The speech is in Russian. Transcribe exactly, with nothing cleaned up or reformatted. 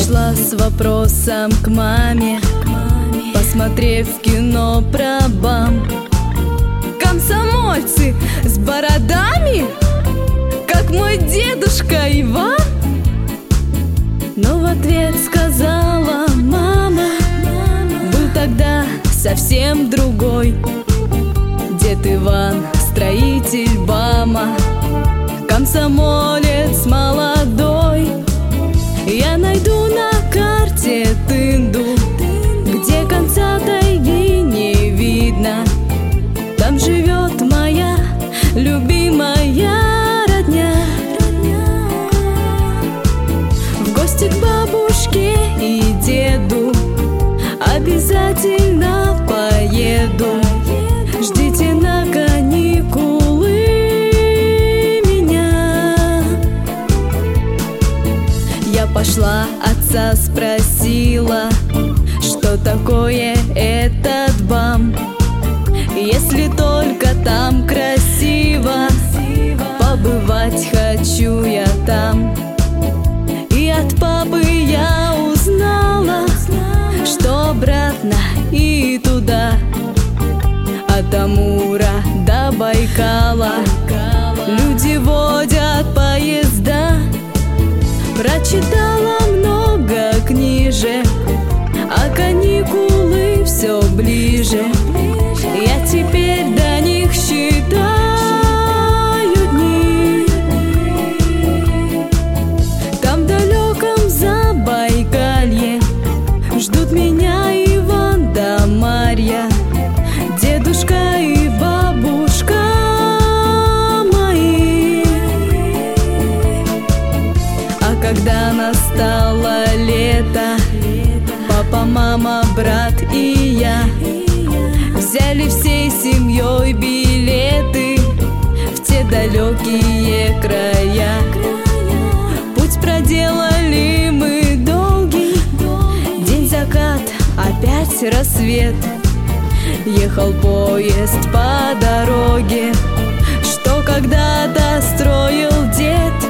пошла с вопросом к маме, посмотрев кино про бам. Комсомольцы с бородами, как мой дедушка Иван. Но в ответ сказала мама: был тогда совсем другой дед Иван, строитель БАМа, комсомолец молодой. Я найду на карте Тынду, где конца тайги не видно. Там живет моя любимая родня. В гости к бабушке и деду обязательно поеду. Ждите на каникулы меня. Я пошла, отца спросила, что такое этот БАМ. Если только там красиво, побывать хочу я там. И от папы я узнала, что обратно и туда, от Амура до Байкала люди водят поезда. Прочитала много книжек, а каникулы все ближе. Я теперь до них считаю дни. Там в далеком Забайкалье ждут меня Иван да Марья, дедушка и бабушка мои. А когда настало лето, папа, мама, брат и я взяли всей семьей билеты в те далекие края. Путь проделали мы долгий, день закат, опять рассвет. Ехал поезд по дороге, что когда-то строил дед.